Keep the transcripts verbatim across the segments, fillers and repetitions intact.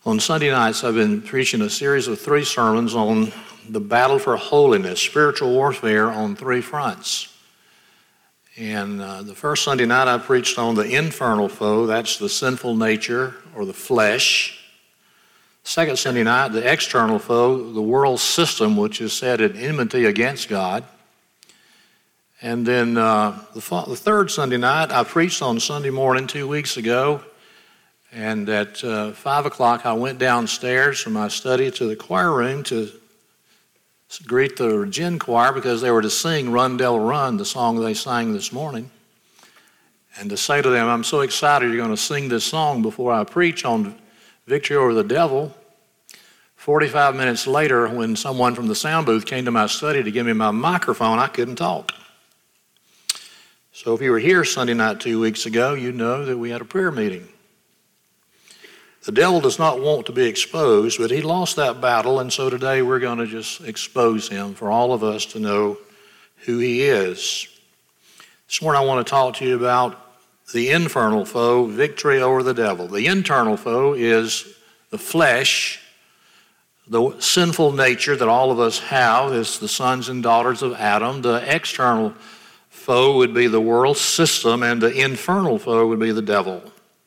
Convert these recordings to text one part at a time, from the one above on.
On Sunday nights, I've been preaching a series of three sermons on the battle for holiness, spiritual warfare on three fronts. And uh, the first Sunday night, I preached on the infernal foe. That's the sinful nature or the flesh. Second Sunday night, the external foe, the world system, which is set in enmity against God. And then uh, the, the third Sunday night, I preached on Sunday morning two weeks ago. And at uh, five o'clock, I went downstairs from my study to the choir room to greet the gin choir because they were to sing Run, Devil, Run, the song they sang this morning. And to say to them, I'm so excited you're going to sing this song before I preach on victory over the devil. forty-five minutes later, when someone from the sound booth came to my study to give me my microphone, I couldn't talk. So if you were here Sunday night two weeks ago, you know that we had a prayer meeting. The devil does not want to be exposed, but he lost that battle, and so today we're going to just expose him for all of us to know who he is. This morning I want to talk to you about the infernal foe, victory over the devil. The internal foe is the flesh, the sinful nature that all of us have as the sons and daughters of Adam. The external foe would be the world system, and the infernal foe would be the devil.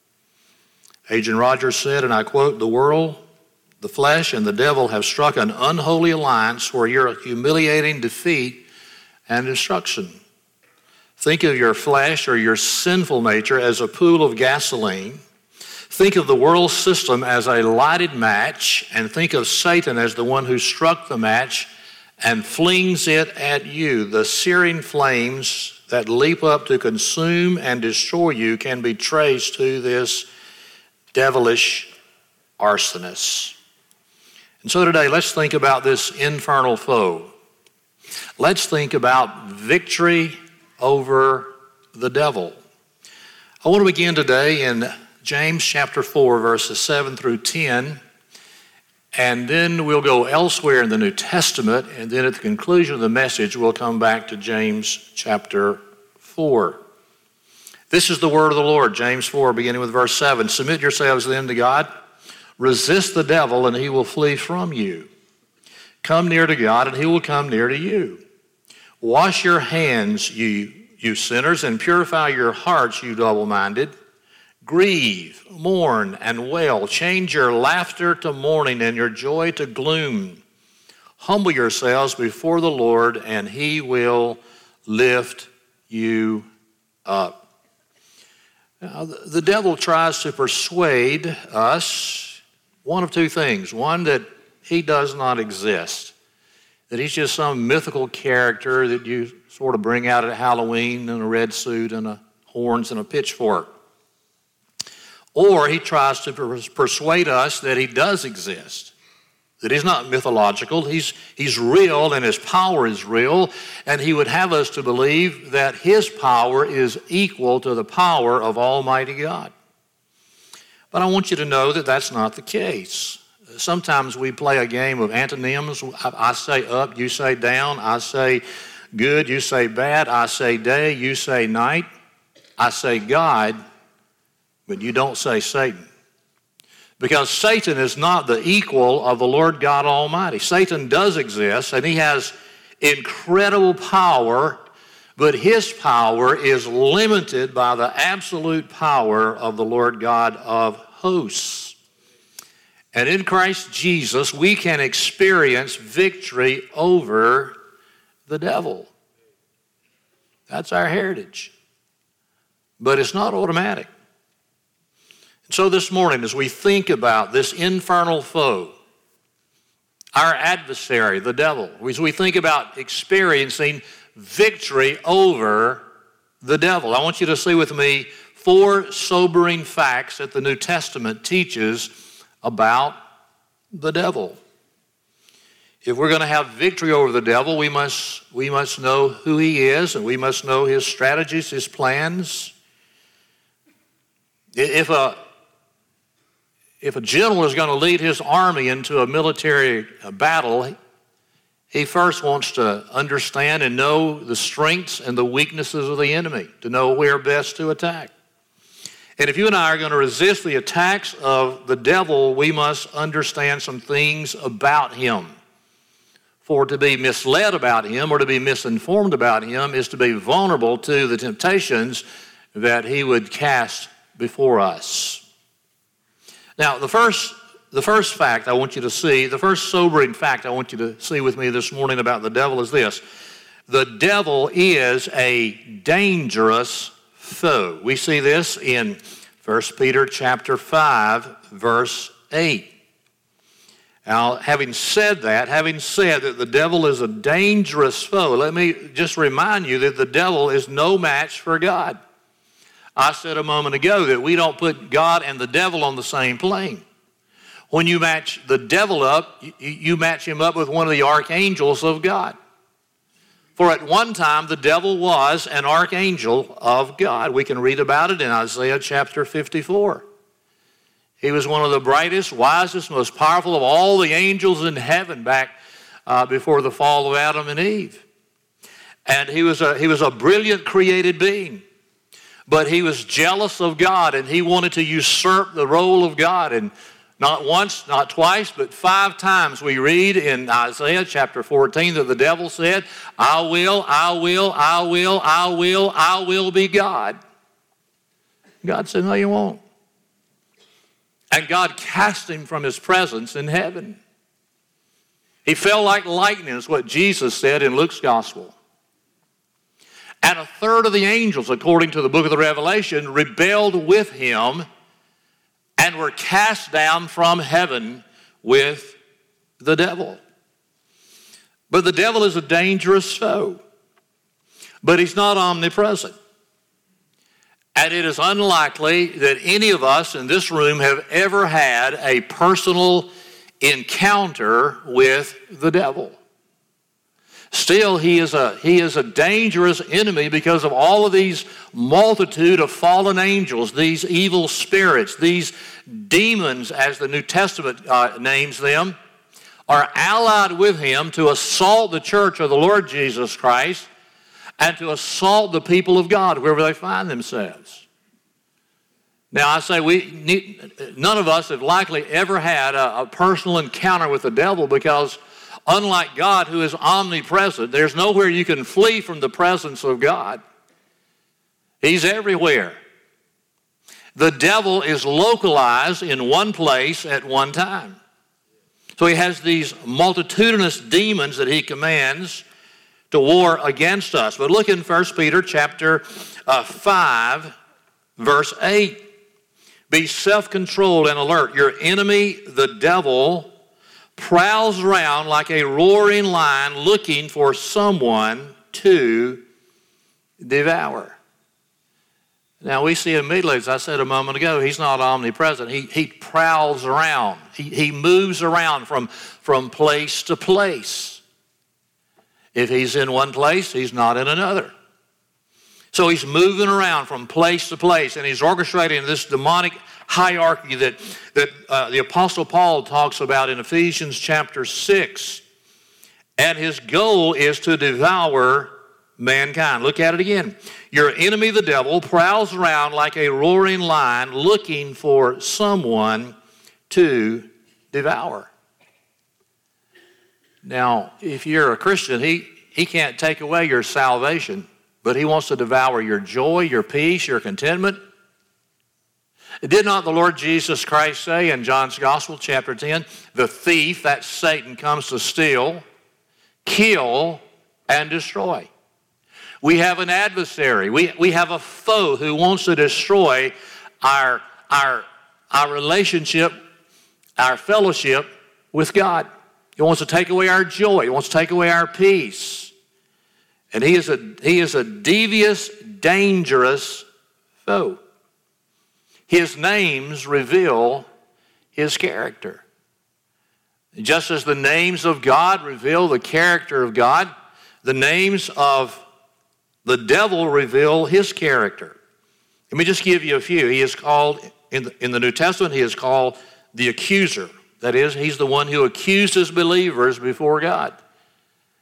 Agent Rogers said, and I quote, "The world, the flesh, and the devil have struck an unholy alliance for your humiliating defeat and destruction. Think of your flesh or your sinful nature as a pool of gasoline. Think of the world system as a lighted match, and think of Satan as the one who struck the match and flings it at you. The searing flames that leap up to consume and destroy you can be traced to this devilish arsonist." And so today, let's think about this infernal foe. Let's think about victory over the devil. I want to begin today in James chapter four, verses seven through ten, and then we'll go elsewhere in the New Testament, and then at the conclusion of the message, we'll come back to James chapter four. This is the word of the Lord, James four, beginning with verse seven. "Submit yourselves then to God. Resist the devil, and he will flee from you. Come near to God, and he will come near to you. Wash your hands, you, you sinners, and purify your hearts, you double-minded. Grieve, mourn, and wail. Change your laughter to mourning and your joy to gloom. Humble yourselves before the Lord, and he will lift you up." Now, the devil tries to persuade us one of two things. One, that he does not exist, that he's just some mythical character that you sort of bring out at Halloween in a red suit and a horns and a pitchfork. Or he tries to persuade us that he does exist, that he's not mythological, he's, he's real and his power is real, and he would have us to believe that his power is equal to the power of Almighty God. But I want you to know that that's not the case. Sometimes we play a game of antonyms. I, I say up, you say down. I say good, you say bad. I say day, you say night. I say God, but you don't say Satan. Because Satan is not the equal of the Lord God Almighty. Satan does exist, and he has incredible power, but his power is limited by the absolute power of the Lord God of hosts. And in Christ Jesus, we can experience victory over the devil. That's our heritage. But it's not automatic. So this morning, as we think about this infernal foe, our adversary, the devil, as we think about experiencing victory over the devil, I want you to see with me four sobering facts that the New Testament teaches about the devil. If we're going to have victory over the devil, we must, we must know who he is, and we must know his strategies, his plans. If a If a general is going to lead his army into a military battle, he first wants to understand and know the strengths and the weaknesses of the enemy, to know where best to attack. And if you and I are going to resist the attacks of the devil, we must understand some things about him. For to be misled about him or to be misinformed about him is to be vulnerable to the temptations that he would cast before us. Now, the first, the first fact I want you to see, the first sobering fact I want you to see with me this morning about the devil is this. The devil is a dangerous foe. We see this in First Peter chapter five, verse eight. Now, having said that, having said that the devil is a dangerous foe, let me just remind you that the devil is no match for God. I said a moment ago that we don't put God and the devil on the same plane. When you match the devil up, you match him up with one of the archangels of God. For at one time, the devil was an archangel of God. We can read about it in Isaiah chapter fifty-four. He was one of the brightest, wisest, most powerful of all the angels in heaven back uh, before the fall of Adam and Eve. And he was a, he was a brilliant created being. But he was jealous of God, and he wanted to usurp the role of God. And not once, not twice, but five times we read in Isaiah chapter fourteen that the devil said, I will, I will, I will, I will, I will be God. God said, no, you won't. And God cast him from his presence in heaven. He fell like lightning, is what Jesus said in Luke's gospel. And a third of the angels, according to the book of the Revelation, rebelled with him and were cast down from heaven with the devil. But the devil is a dangerous foe. But he's not omnipresent. And it is unlikely that any of us in this room have ever had a personal encounter with the devil. Still, he is a, he is a dangerous enemy because of all of these multitude of fallen angels, these evil spirits, these demons, as the New Testament uh, names them, are allied with him to assault the church of the Lord Jesus Christ and to assault the people of God wherever they find themselves. Now, I say we need, none of us have likely ever had a, a personal encounter with the devil because unlike God, who is omnipresent, there's nowhere you can flee from the presence of God. He's everywhere. The devil is localized in one place at one time. So he has these multitudinous demons that he commands to war against us. But look in First Peter chapter uh, five, verse eight. Be self-controlled and alert. Your enemy, the devil, prowls around like a roaring lion looking for someone to devour. Now we see immediately, as I said a moment ago, he's not omnipresent. He, he prowls around. He, he moves around from, from place to place. If he's in one place, he's not in another. So he's moving around from place to place, and he's orchestrating this demonic hierarchy that, that uh, the Apostle Paul talks about in Ephesians chapter six. And his goal is to devour mankind. Look at it again. Your enemy, the devil, prowls around like a roaring lion looking for someone to devour. Now, if you're a Christian, he, he can't take away your salvation, but he wants to devour your joy, your peace, your contentment. Did not the Lord Jesus Christ say in John's Gospel, chapter ten, the thief, that's Satan, comes to steal, kill, and destroy. We have an adversary. We, we have a foe who wants to destroy our, our, our relationship, our fellowship with God. He wants to take away our joy. He wants to take away our peace. And he is a, he is a devious, dangerous foe. His names reveal his character. Just as the names of God reveal the character of God, the names of the devil reveal his character. Let me just give you a few. He is called, in the, in the New Testament, he is called the accuser. That is, he's the one who accuses believers before God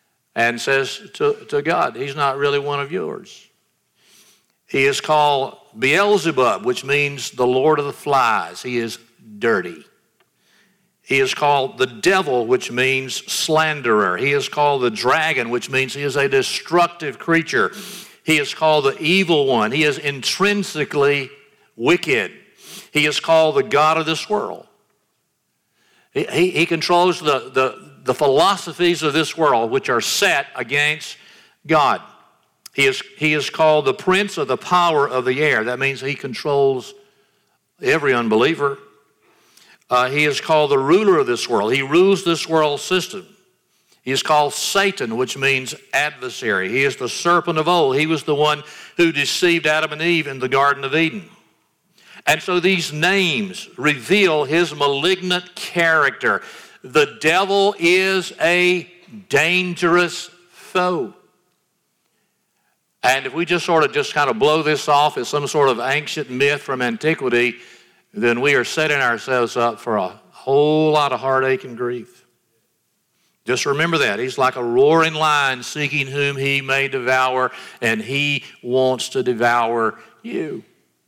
and says to, to God, he's not really one of yours. He is called Beelzebub, which means the Lord of the Flies. He is dirty. He is called the devil, which means slanderer. He is called the dragon, which means he is a destructive creature. He is called the evil one. He is intrinsically wicked. He is called the God of this world. He, he, he controls the, the, the philosophies of this world, which are set against God. He is, he is called the prince of the power of the air. That means he controls every unbeliever. Uh, he is called the ruler of this world. He rules this world system. He is called Satan, which means adversary. He is the serpent of old. He was the one who deceived Adam and Eve in the Garden of Eden. And so these names reveal his malignant character. The devil is a dangerous foe. And if we just sort of just kind of blow this off as some sort of ancient myth from antiquity, then we are setting ourselves up for a whole lot of heartache and grief. Just remember that. He's like a roaring lion seeking whom he may devour, and he wants to devour you.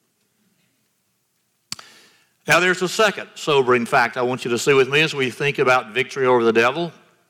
Now there's a second sobering fact I want you to see with me as we think about victory over the devil.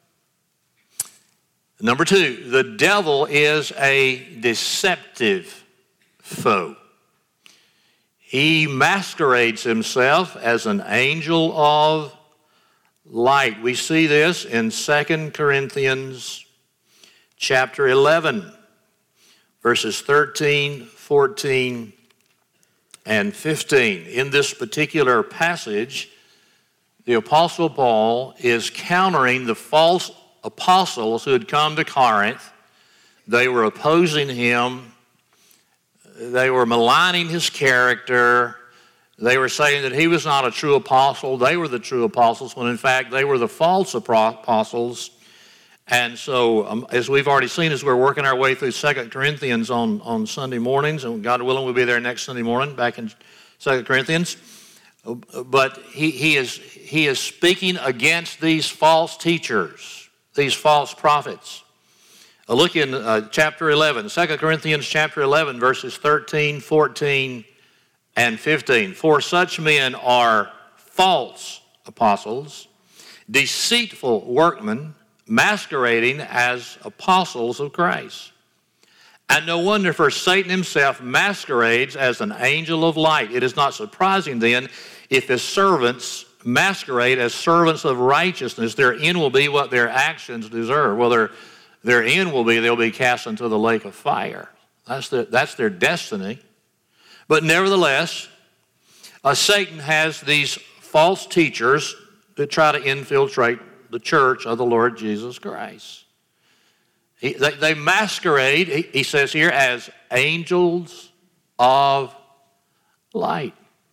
Number two, the devil is a deceptive foe. He masquerades himself as an angel of light. We see this in Second Corinthians chapter eleven, verses thirteen, fourteen, and fifteen. In this particular passage, the Apostle Paul is countering the false apostles who had come to Corinth. They were opposing him. They were maligning his character. They were saying that he was not a true apostle. They were the true apostles, when in fact they were the false apostles. And so, um, as we've already seen, as we're working our way through Second Corinthians on, on Sunday mornings, and God willing, we'll be there next Sunday morning back in Second Corinthians. But he, he, is, he is speaking against these false teachers, these false prophets. Uh, look in uh, chapter eleven, Second Corinthians chapter eleven, verses thirteen, fourteen, and fifteen. For such men are false apostles, deceitful workmen, masquerading as apostles of Christ. And no wonder, for Satan himself masquerades as an angel of light. It is not surprising then if his servants masquerade as servants of righteousness. Their end will be what their actions deserve. Well, their, their end will be they'll be cast into the lake of fire. That's their, that's their destiny. But nevertheless, uh, Satan has these false teachers that try to infiltrate the church of the Lord Jesus Christ. He, they, they masquerade, he, he says here, as angels of light.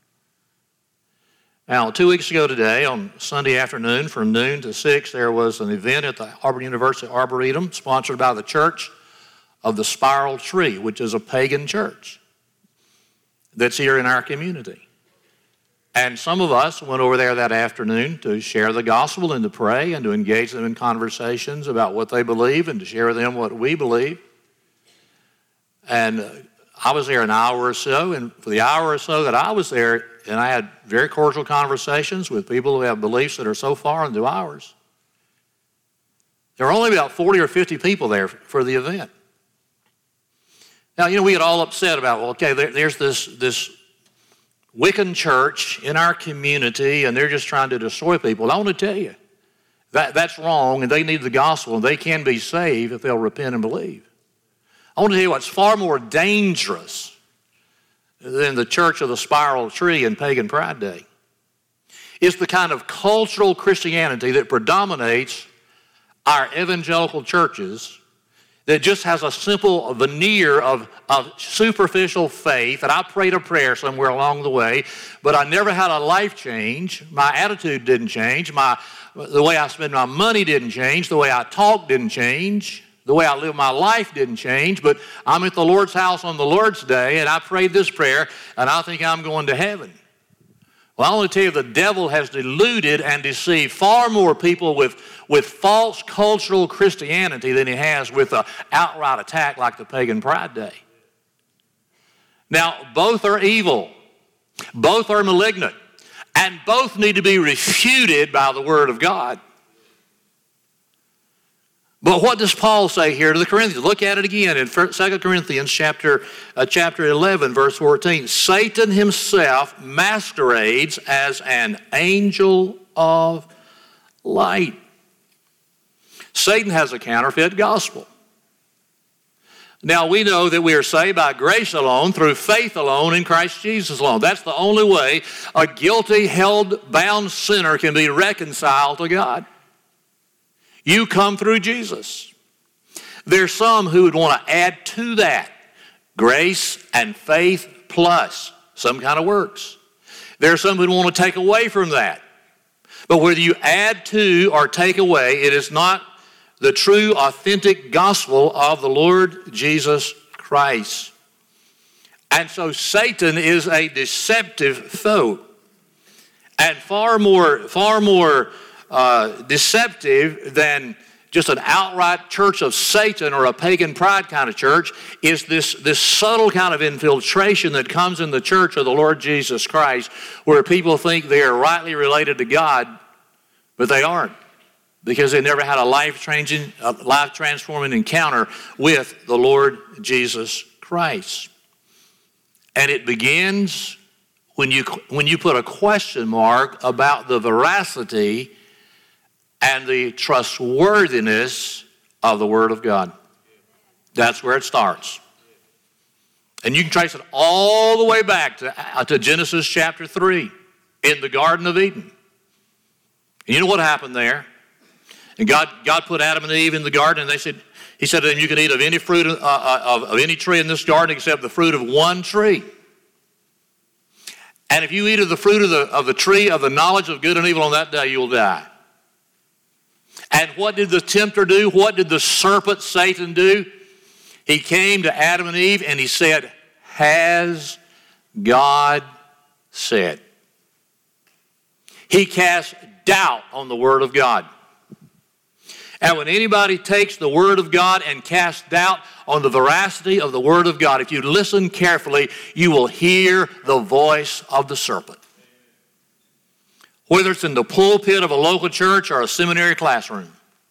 Now, two weeks ago today, on Sunday afternoon, from noon to six, there was an event at the Auburn University Arboretum sponsored by the Church of the Spiral Tree, which is a pagan church that's here in our community. And some of us went over there that afternoon to share the gospel and to pray and to engage them in conversations about what they believe and to share with them what we believe. And I was there an hour or so, and for the hour or so that I was there, and I had very cordial conversations with people who have beliefs that are so far into ours. There were only about forty or fifty people there for the event. Now, you know, we get all upset about, well, okay, there, there's this, this Wiccan church in our community, and they're just trying to destroy people. I want to tell you, that, that's wrong, and they need the gospel, and they can be saved if they'll repent and believe. I want to tell you what's far more dangerous than the Church of the Spiral Tree and Pagan Pride Day is the kind of cultural Christianity that predominates our evangelical churches, that just has a simple veneer of, of superficial faith, and I prayed a prayer somewhere along the way, but I never had a life change. My attitude didn't change. My, the way I spend my money didn't change. The way I talk didn't change. The way I live my life didn't change, but I'm at the Lord's house on the Lord's Day, and I prayed this prayer, and I think I'm going to heaven. Well, I want to tell you, the devil has deluded and deceived far more people with, with false cultural Christianity than he has with an outright attack like the Pagan Pride Day. Now, both are evil. Both are malignant. And both need to be refuted by the Word of God. But what does Paul say here to the Corinthians? Look at it again in Second Corinthians chapter, uh, chapter eleven, verse fourteen. Satan himself masquerades as an angel of light. Satan has a counterfeit gospel. Now, we know that we are saved by grace alone, through faith alone, in Christ Jesus alone. That's the only way a guilty, held, bound sinner can be reconciled to God. You come through Jesus. There's some who would want to add to that grace and faith plus some kind of works. There are some who want to take away from that. But whether you add to or take away, it is not the true, authentic gospel of the Lord Jesus Christ. And so Satan is a deceptive foe. And far more, far more uh, deceptive than just an outright church of Satan or a pagan pride kind of church is this, this subtle kind of infiltration that comes in the church of the Lord Jesus Christ, where people think they are rightly related to God, but they aren't, because they never had a life-changing, a life-transforming encounter with the Lord Jesus Christ. And it begins when you, when you put a question mark about the veracity and the trustworthiness of the Word of God. That's where it starts. And you can trace it all the way back to, uh, to Genesis chapter three in the Garden of Eden. And you know what happened there? And God, God put Adam and Eve in the garden, and they said, He said to them, you can eat of any fruit uh, of, of any tree in this garden except the fruit of one tree. And if you eat of the fruit of the, of the tree of the knowledge of good and evil on that day, you will die. And what did the tempter do? What did the serpent, Satan, do? He came to Adam and Eve and he said, has God said? He cast doubt on the Word of God. And when anybody takes the Word of God and casts doubt on the veracity of the Word of God, if you listen carefully, you will hear the voice of the serpent. Whether it's in the pulpit of a local church or a seminary classroom.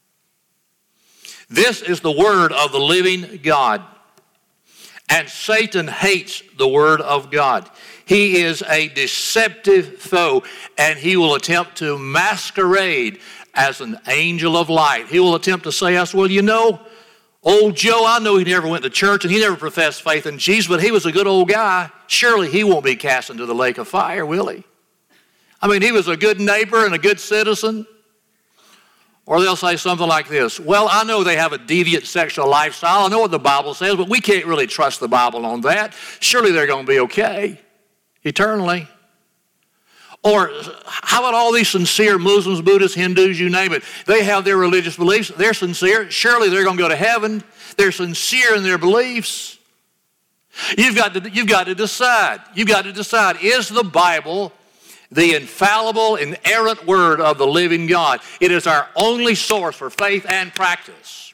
This is the Word of the living God. And Satan hates the Word of God. He is a deceptive foe, and he will attempt to masquerade as an angel of light. He will attempt to say us, well, you know, old Joe, I know he never went to church and he never professed faith in Jesus, but he was a good old guy. Surely he won't be cast into the lake of fire, will he? I mean, he was a good neighbor and a good citizen. Or they'll say something like this, well, I know they have a deviant sexual lifestyle. I know what the Bible says, but we can't really trust the Bible on that. Surely they're going to be okay eternally. Or how about all these sincere Muslims, Buddhists, Hindus, you name it? They have their religious beliefs. They're sincere. Surely they're going to go to heaven. They're sincere in their beliefs. You've got to, you've got to decide. You've got to decide, is the Bible the infallible, inerrant Word of the living God? It is our only source for faith and practice.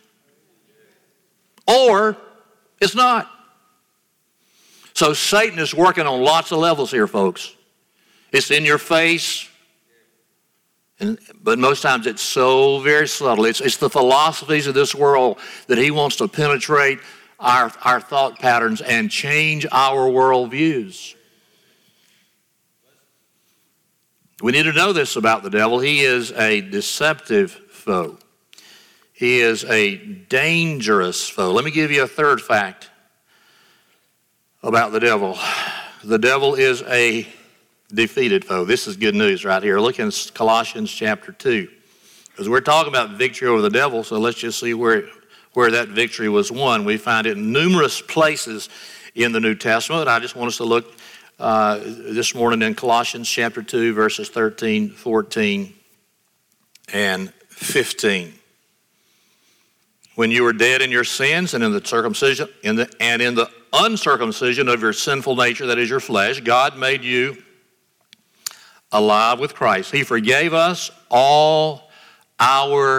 Or it's not. So Satan is working on lots of levels here, folks. It's in your face, and, but most times it's so very subtle. It's, it's the philosophies of this world that he wants to penetrate our, our thought patterns and change our worldviews. We need to know this about the devil. He is a deceptive foe. He is a dangerous foe. Let me give you a third fact about the devil. The devil is a defeated foe. This is good news right here. Look in Colossians chapter two. Because we're talking about victory over the devil, so let's just see where, where that victory was won. We find it in numerous places in the New Testament. I just want us to look uh, this morning in Colossians chapter two, verses thirteen, fourteen, and fifteen. When you were dead in your sins and in the circumcision in the, and in the uncircumcision of your sinful nature, that is your flesh, God made you alive with Christ. He forgave us all our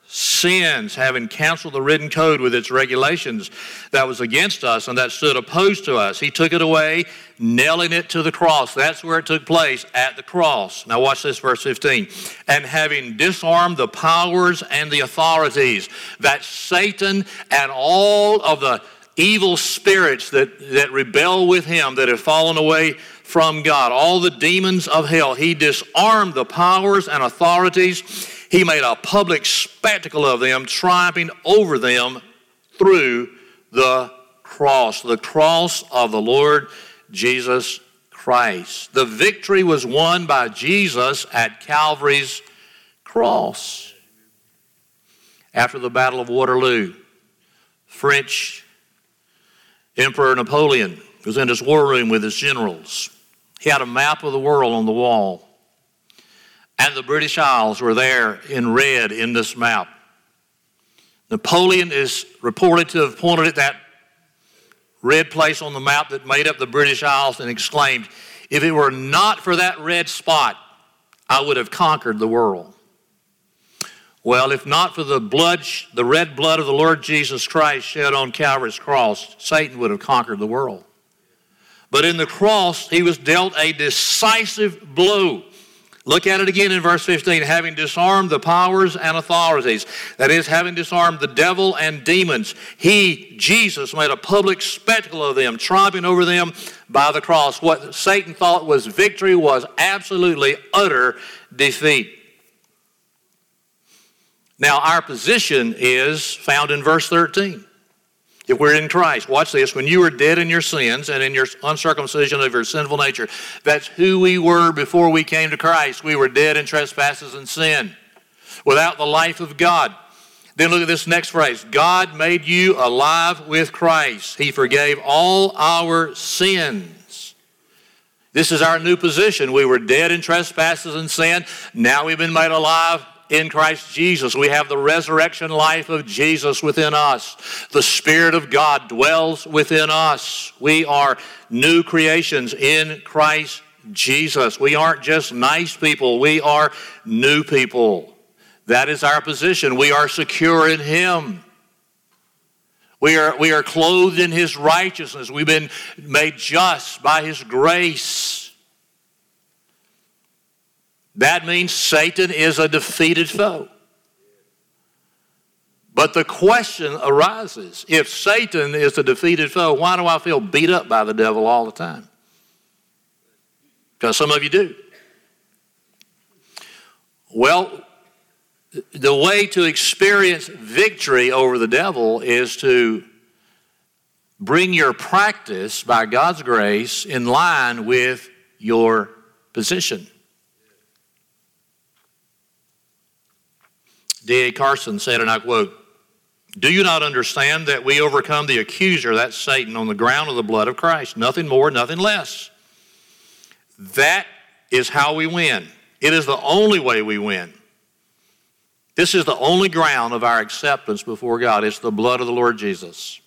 sins, having canceled the written code with its regulations that was against us and that stood opposed to us. He took it away, nailing it to the cross. That's where it took place, at the cross. Now watch this, verse fifteen. And having disarmed the powers and the authorities, that Satan and all of the evil spirits that, that rebel with him, that have fallen away from God, all the demons of hell, he disarmed the powers and authorities. He made a public spectacle of them, triumphing over them through the cross, the cross of the Lord Jesus Christ. The victory was won by Jesus at Calvary's cross. After the Battle of Waterloo, French Emperor Napoleon was in his war room with his generals. He had a map of the world on the wall. And the British Isles were there in red in this map. Napoleon is reported to have pointed at that red place on the map that made up the British Isles and exclaimed, "If it were not for that red spot, I would have conquered the world." Well, if not for the blood, the red blood of the Lord Jesus Christ shed on Calvary's cross, Satan would have conquered the world. But in the cross, he was dealt a decisive blow. Look at it again in verse fifteen. Having disarmed the powers and authorities, that is, having disarmed the devil and demons, he, Jesus, made a public spectacle of them, triumphing over them by the cross. What Satan thought was victory was absolutely utter defeat. Now, our position is found in verse thirteen. If we're in Christ, watch this. When you were dead in your sins and in your uncircumcision of your sinful nature, that's who we were before we came to Christ. We were dead in trespasses and sin, without the life of God. Then look at this next phrase. God made you alive with Christ. He forgave all our sins. This is our new position. We were dead in trespasses and sin. Now we've been made alive in Christ Jesus. We have the resurrection life of Jesus within us. The Spirit of God dwells within us. We are new creations in Christ Jesus. We aren't just nice people. We are new people. That is our position. We are secure in Him. We are, we are clothed in His righteousness. We've been made just by His grace. That means Satan is a defeated foe. But the question arises, if Satan is a defeated foe, why do I feel beat up by the devil all the time? Because some of you do. Well, the way to experience victory over the devil is to bring your practice by God's grace in line with your position. D A Carson said, and I quote, "Do you not understand that we overcome the accuser, that's Satan, on the ground of the blood of Christ? Nothing more, nothing less. That is how we win. It is the only way we win. This is the only ground of our acceptance before God. It's the blood of the Lord Jesus."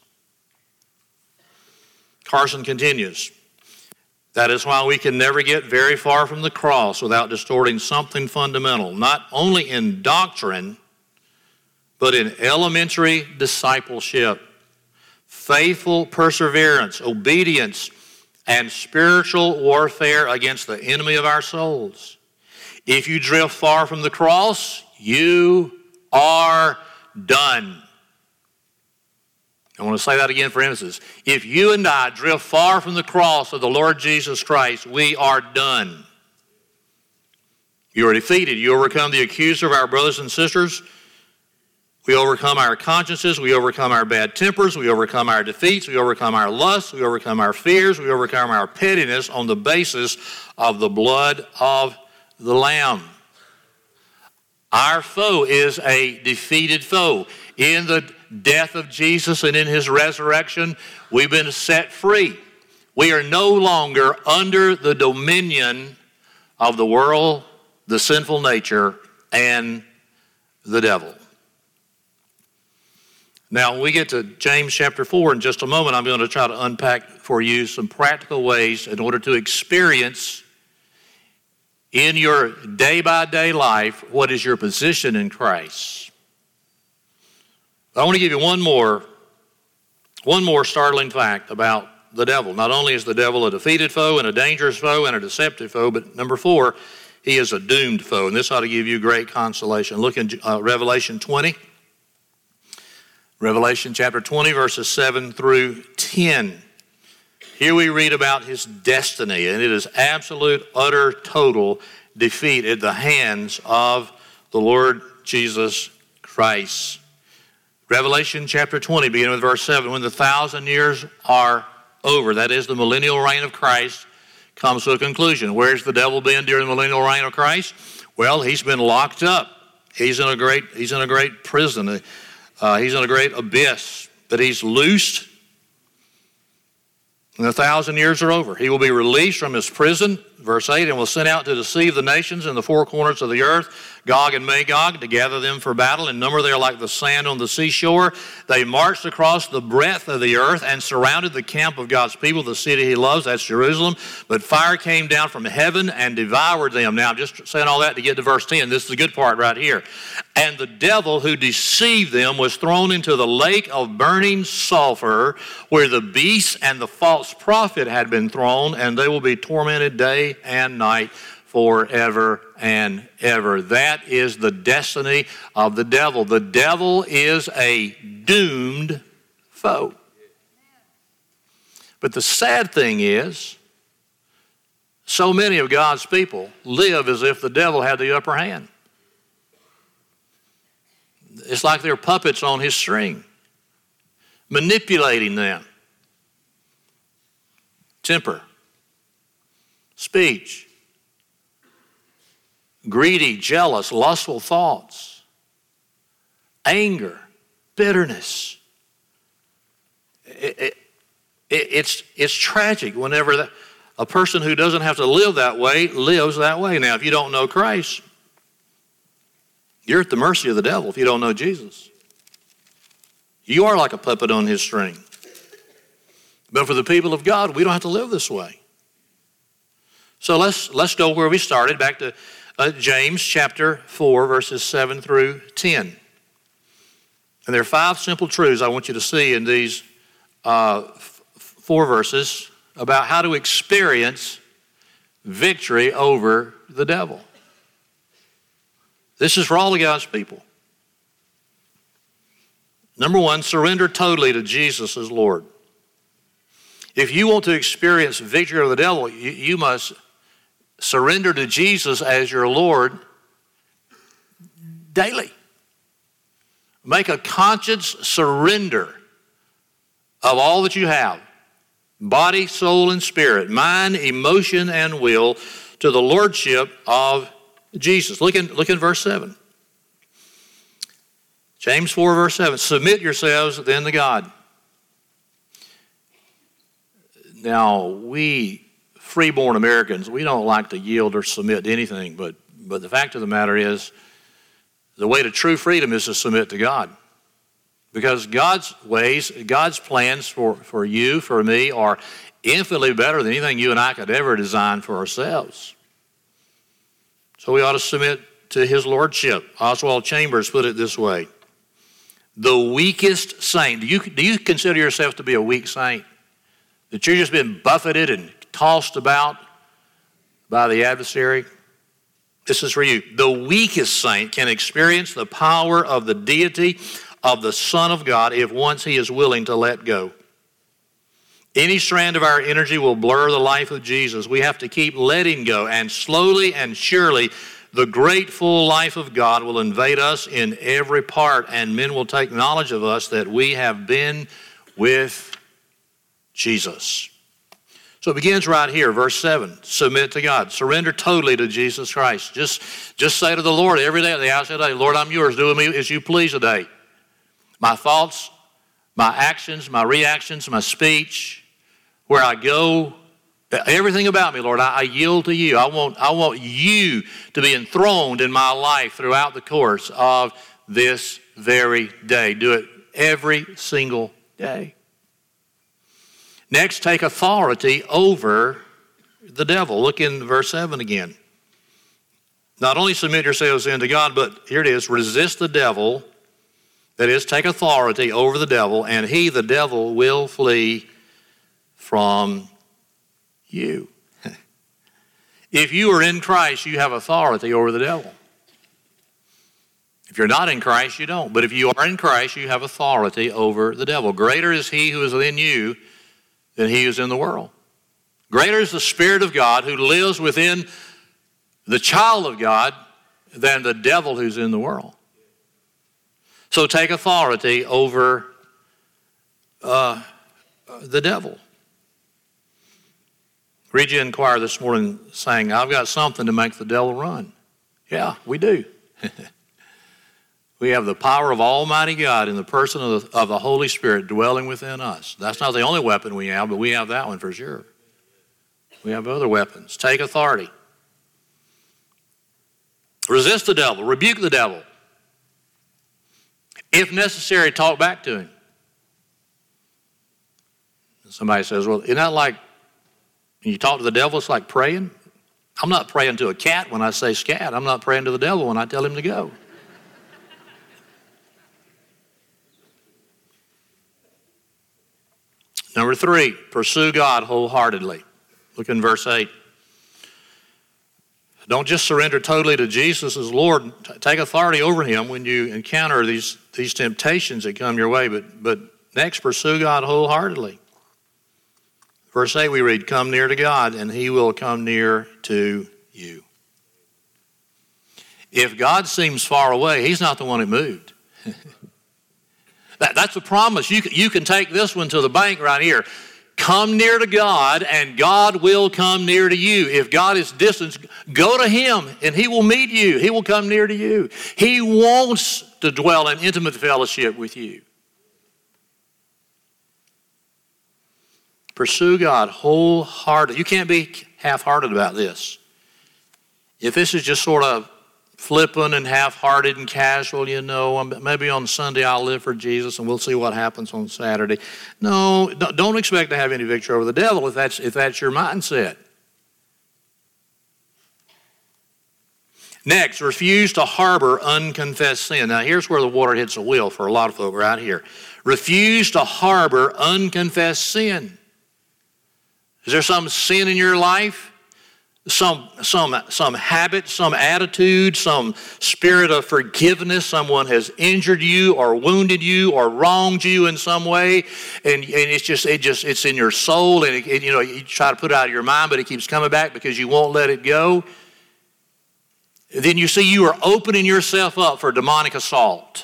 Carson continues, "That is why we can never get very far from the cross without distorting something fundamental, not only in doctrine, but in elementary discipleship, faithful perseverance, obedience, and spiritual warfare against the enemy of our souls. If you drift far from the cross, you are done." I want to say that again for emphasis. If you and I drift far from the cross of the Lord Jesus Christ, we are done. You are defeated. You overcome the accuser of our brothers and sisters. We overcome our consciences. We overcome our bad tempers. We overcome our defeats. We overcome our lusts. We overcome our fears. We overcome our pettiness on the basis of the blood of the Lamb. Our foe is a defeated foe. In the death of Jesus and in His resurrection, we've been set free. We are no longer under the dominion of the world, the sinful nature, and the devil. Now, when we get to James chapter four in just a moment, I'm going to try to unpack for you some practical ways in order to experience in your day-by-day life what is your position in Christ. I want to give you one more, one more startling fact about the devil. Not only is the devil a defeated foe and a dangerous foe and a deceptive foe, but number four, he is a doomed foe. And this ought to give you great consolation. Look in uh, Revelation twenty. Revelation chapter twenty, verses seven through ten. Here we read about his destiny, and it is absolute, utter, total defeat at the hands of the Lord Jesus Christ. Revelation chapter twenty, beginning with verse seven. When the thousand years are over, that is the millennial reign of Christ, comes to a conclusion. Where's the devil been during the millennial reign of Christ? Well, he's been locked up. He's in a great, he's in a great prison. Uh, he's in a great abyss. But he's loosed, and the thousand years are over. He will be released from his prison, verse eight, and will send out to deceive the nations in the four corners of the earth, Gog and Magog, to gather them for battle. In number they are like the sand on the seashore. They marched across the breadth of the earth and surrounded the camp of God's people, the city he loves, that's Jerusalem. But fire came down from heaven and devoured them. Now, I'm just saying all that to get to verse ten. This is the good part right here. And the devil who deceived them was thrown into the lake of burning sulfur, where the beast and the false prophet had been thrown, and they will be tormented day and night forever and ever. That is the destiny of the devil. The devil is a doomed foe. But the sad thing is, so many of God's people live as if the devil had the upper hand. It's like they're puppets on his string, manipulating them. Temper, speech, greedy, jealous, lustful thoughts, anger, bitterness. It, it, it, it's, it's tragic whenever that, a person who doesn't have to live that way lives that way. Now, if you don't know Christ, you're at the mercy of the devil if you don't know Jesus. You are like a puppet on his string. But for the people of God, we don't have to live this way. So let's, let's go where we started, back to uh, James chapter four, verses seven through ten. And there are five simple truths I want you to see in these uh, f- four verses about how to experience victory over the devil. This is for all of God's people. Number one, surrender totally to Jesus as Lord. If you want to experience victory over the devil, you, you must surrender to Jesus as your Lord daily. Make a conscious surrender of all that you have, body, soul, and spirit, mind, emotion, and will, to the lordship of Jesus. Look in, look in verse seven. James four, verse seven. Submit yourselves then to God. Now, we freeborn Americans, we don't like to yield or submit to anything, but, but the fact of the matter is, the way to true freedom is to submit to God. Because God's ways, God's plans for, for you, for me, are infinitely better than anything you and I could ever design for ourselves. So we ought to submit to his lordship. Oswald Chambers put it this way: the weakest saint. Do you, do you consider yourself to be a weak saint? That you've just been buffeted and tossed about by the adversary? This is for you. The weakest saint can experience the power of the deity of the Son of God if once he is willing to let go. Any strand of our energy will blur the life of Jesus. We have to keep letting go, and slowly and surely the great full life of God will invade us in every part, and men will take knowledge of us that we have been with Jesus. So it begins right here, verse seven. Submit to God. Surrender totally to Jesus Christ. Just, just say to the Lord every day at the outset of the day, Lord, I'm yours. Do with me as you please today. My thoughts, my actions, my reactions, my speech, where I go, everything about me, Lord, I, I yield to you. I want, I want you to be enthroned in my life throughout the course of this very day. Do it every single day. Next, take authority over the devil. Look in verse seven again. Not only submit yourselves then to God, but here it is, resist the devil, That is, take authority over the devil, and he, the devil, will flee from you. If you are in Christ, you have authority over the devil. If you're not in Christ, you don't. But if you are in Christ, you have authority over the devil. Greater is he who is in you than he who is in the world. Greater is the Spirit of God who lives within the child of God than the devil who's in the world. So take authority over uh, the devil. Regia in choir this morning sang, I've got something to make the devil run. Yeah, we do. We have the power of Almighty God in the person of the, of the Holy Spirit dwelling within us. That's not the only weapon we have, but we have that one for sure. We have other weapons. Take authority. Resist the devil. Rebuke the devil. If necessary, talk back to him. Somebody says, well, isn't that like when you talk to the devil, it's like praying? I'm not praying to a cat when I say scat. I'm not praying to the devil when I tell him to go. Number three, pursue God wholeheartedly. Look in verse eight. Don't just surrender totally to Jesus as Lord. Take authority over him when you encounter these, these temptations that come your way. But, but next, pursue God wholeheartedly. Verse eight we read, come near to God and he will come near to you. If God seems far away, he's not the one who moved. that, that's a promise. You, you can take this one to the bank right here. Come near to God and God will come near to you. If God is distant, go to him and he will meet you. He will come near to you. He wants to dwell in intimate fellowship with you. Pursue God wholeheartedly. You can't be half-hearted about this. If this is just sort of flippant and half-hearted and casual, you know, maybe on Sunday I'll live for Jesus and we'll see what happens on Saturday. No, don't expect to have any victory over the devil if that's, if that's your mindset. Next, refuse to harbor unconfessed sin. Now, here's where the water hits the wheel for a lot of folk right here. Refuse to harbor unconfessed sin. Is there some sin in your life? Some, some, some habit, some attitude, some spirit of forgiveness. Someone has injured you or wounded you or wronged you in some way, and, and it's just, it just, it's in your soul, and it, it, you know, you try to put it out of your mind, but it keeps coming back because you won't let it go. Then you see you are opening yourself up for demonic assault.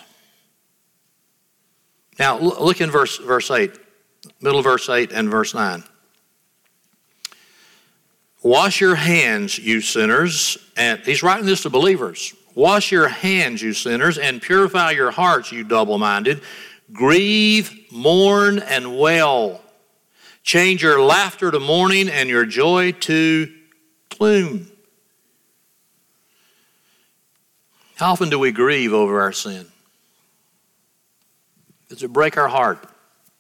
Now look in verse verse eight, middle of verse eight and verse nine. Wash your hands, you sinners, and he's writing this to believers. Wash your hands, you sinners, and purify your hearts, you double-minded. Grieve, mourn, and wail. Change your laughter to mourning and your joy to gloom. How often do we grieve over our sin? Does it break our heart?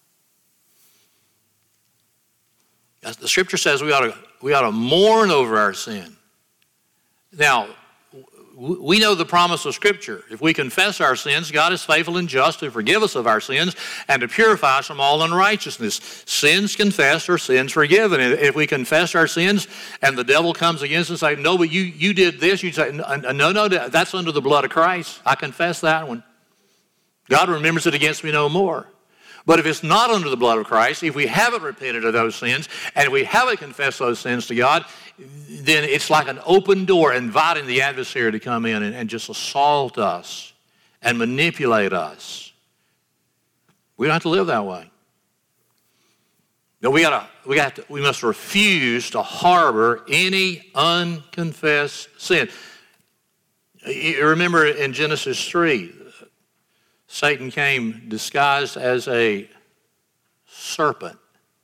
As the Scripture says we ought to We ought to mourn over our sin. Now, we know the promise of Scripture. If we confess our sins, God is faithful and just to forgive us of our sins and to purify us from all unrighteousness. Sins confessed or sins forgiven. If we confess our sins and the devil comes against us and say, no, but you, you did this, you say, no, no, that's under the blood of Christ. I confess that one. God remembers it against me no more. But if it's not under the blood of Christ, if we haven't repented of those sins, and if we haven't confessed those sins to God, then it's like an open door inviting the adversary to come in and, and just assault us and manipulate us. We don't have to live that way. No, we gotta, we got to, we must refuse to harbor any unconfessed sin. You remember in Genesis three, Satan came disguised as a serpent,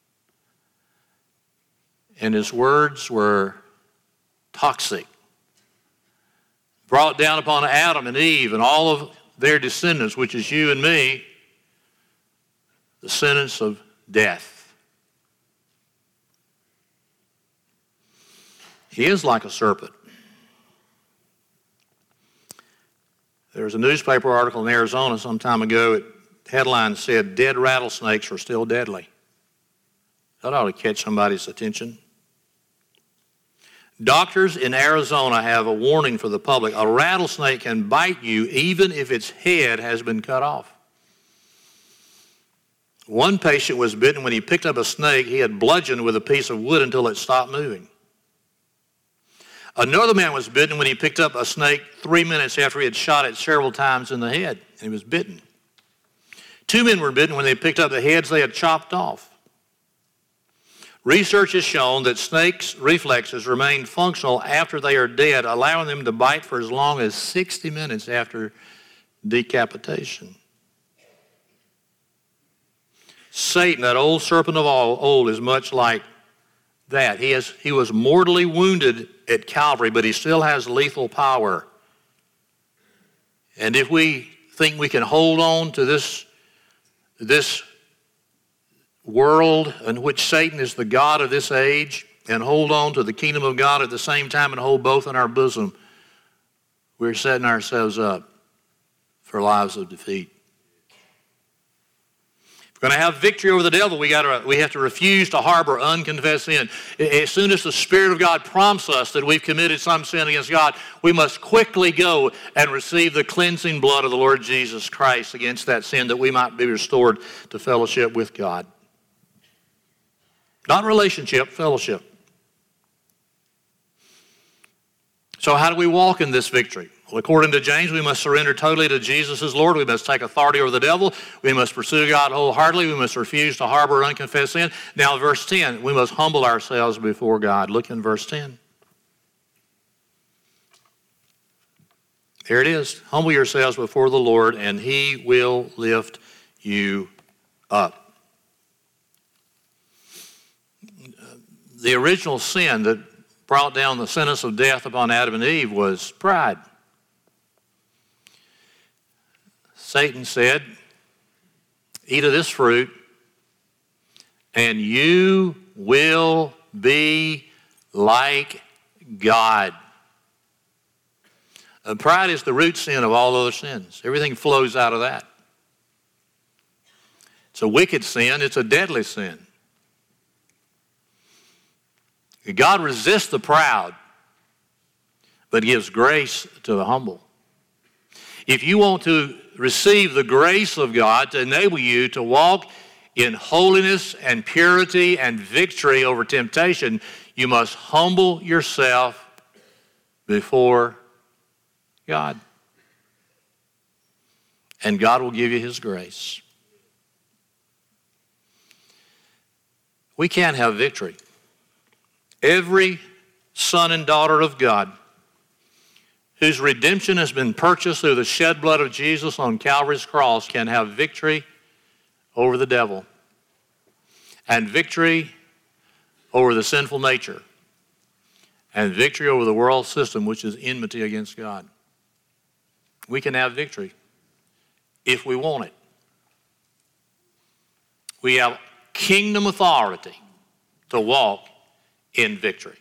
and his words were toxic. Brought down upon Adam and Eve and all of their descendants, which is you and me, the sentence of death. He is like a serpent. There was a newspaper article in Arizona some time ago. It headline said, "Dead rattlesnakes are still deadly." That ought to catch somebody's attention. Doctors in Arizona have a warning for the public. A rattlesnake can bite you even if its head has been cut off. One patient was bitten when he picked up a snake he had bludgeoned with a piece of wood until it stopped moving. Another man was bitten when he picked up a snake three minutes after he had shot it several times in the head, and he was bitten. Two men were bitten when they picked up the heads they had chopped off. Research has shown that snakes' reflexes remain functional after they are dead, allowing them to bite for as long as sixty minutes after decapitation. Satan, that old serpent of all old, is much like that. He, has, he was mortally wounded at Calvary, but he still has lethal power. And if we think we can hold on to this, this world in which Satan is the god of this age and hold on to the kingdom of God at the same time and hold both in our bosom, we're setting ourselves up for lives of defeat. If we're going to have victory over the devil, we, gotta, we have to refuse to harbor unconfessed sin. As soon as the Spirit of God prompts us that we've committed some sin against God, we must quickly go and receive the cleansing blood of the Lord Jesus Christ against that sin, that we might be restored to fellowship with God. Not relationship, fellowship. So how do we walk in this victory? Well, according to James, we must surrender totally to Jesus as Lord. We must take authority over the devil. We must pursue God wholeheartedly. We must refuse to harbor unconfessed sin. Now, verse ten, we must humble ourselves before God. Look in verse ten. There it is. Humble yourselves before the Lord, and he will lift you up. The original sin that brought down the sentence of death upon Adam and Eve was pride. Satan said, "Eat of this fruit, and you will be like God." And pride is the root sin of all other sins. Everything flows out of that. It's a wicked sin. It's a deadly sin. God resists the proud, but gives grace to the humble. If you want to receive the grace of God to enable you to walk in holiness and purity and victory over temptation, you must humble yourself before God. And God will give you his grace. We can have victory. Every son and daughter of God whose redemption has been purchased through the shed blood of Jesus on Calvary's cross can have victory over the devil and victory over the sinful nature and victory over the world system, which is enmity against God. We can have victory if we want it. We have kingdom authority to walk in victory.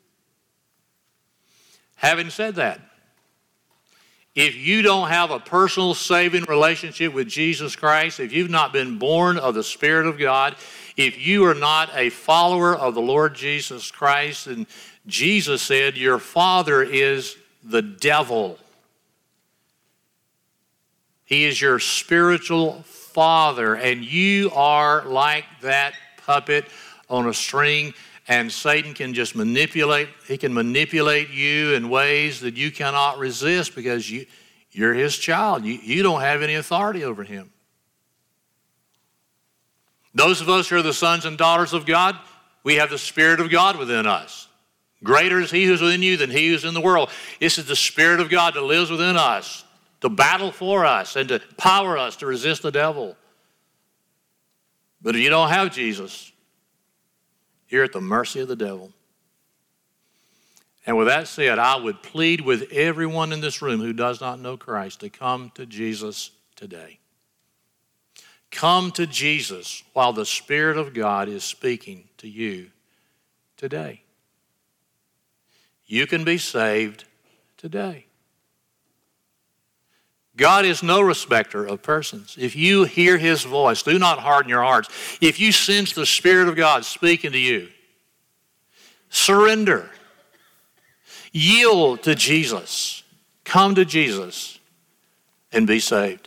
Having said that, if you don't have a personal saving relationship with Jesus Christ, if you've not been born of the Spirit of God, if you are not a follower of the Lord Jesus Christ, and Jesus said your father is the devil. He is your spiritual father, and you are like that puppet on a string, and Satan can just manipulate, he can manipulate you in ways that you cannot resist because you, you're his child. You, you don't have any authority over him. Those of us who are the sons and daughters of God, we have the Spirit of God within us. Greater is he who's within you than he who's in the world. This is the Spirit of God that lives within us to battle for us and to empower us to resist the devil. But if you don't have Jesus, you're at the mercy of the devil. And with that said, I would plead with everyone in this room who does not know Christ to come to Jesus today. Come to Jesus while the Spirit of God is speaking to you today. You can be saved today. God is no respecter of persons. If you hear his voice, do not harden your hearts. If you sense the Spirit of God speaking to you, surrender. Yield to Jesus. Come to Jesus and be saved.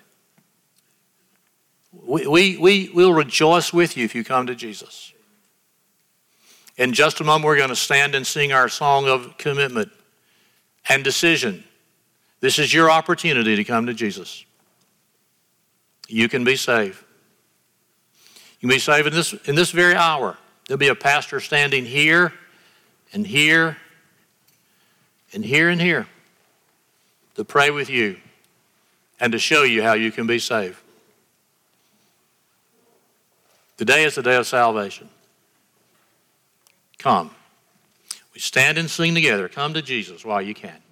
We, we, we will rejoice with you if you come to Jesus. In just a moment, we're going to stand and sing our song of commitment and decision. This is your opportunity to come to Jesus. You can be saved. You can be saved in this, in this very hour. There'll be a pastor standing here and here and here and here to pray with you and to show you how you can be saved. Today is the day of salvation. Come. We stand and sing together. Come to Jesus while you can.